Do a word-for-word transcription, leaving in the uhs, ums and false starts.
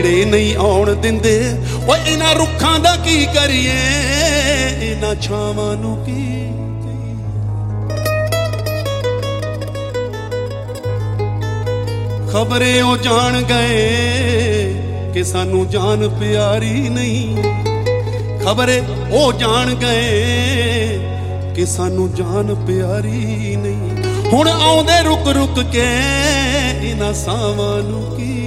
नहीं आउण दिंदे ओए इन्हां रुखां दा की करिए इन्हां छावां नूं की खबरे ओ जान गए कि सानू जान प्यारी नहीं खबरे ओ जान गए कि सानू जान प्यारी नहीं हुण आउंदे रुक रुक के इन्हां सावां नूं की